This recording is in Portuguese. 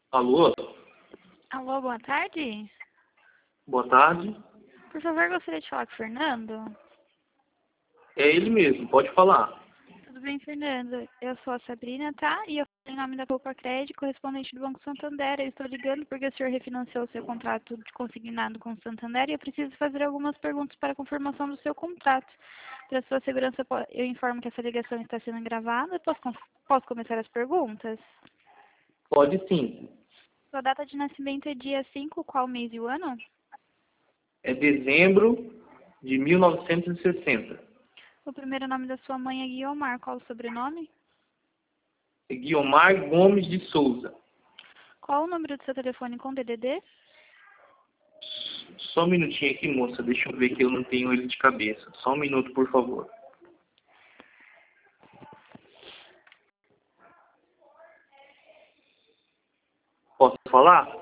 Alô? Alô, boa tarde. Boa tarde. Por favor, gostaria de falar com o Fernando. É ele mesmo, pode falar. Tudo bem, Fernando? Eu sou a Sabrina, tá? E eu falo em nome da Poupa Crédito, correspondente do Banco Santander. Eu estou ligando porque o senhor refinanciou o seu contrato de consignado com o Santander e eu preciso fazer algumas perguntas para a confirmação do seu contrato. Para sua segurança, eu informo que essa ligação está sendo gravada. Posso começar as perguntas? Pode sim. Sua data de nascimento é dia 5, qual mês e o ano? É dezembro de 1960. O primeiro nome da sua mãe é Guiomar, qual o sobrenome? É Guiomar Gomes de Souza. Qual o número do seu telefone com DDD? Só um minutinho aqui, moça. Deixa eu ver que eu não tenho ele de cabeça. Só um minuto, por favor. Posso falar?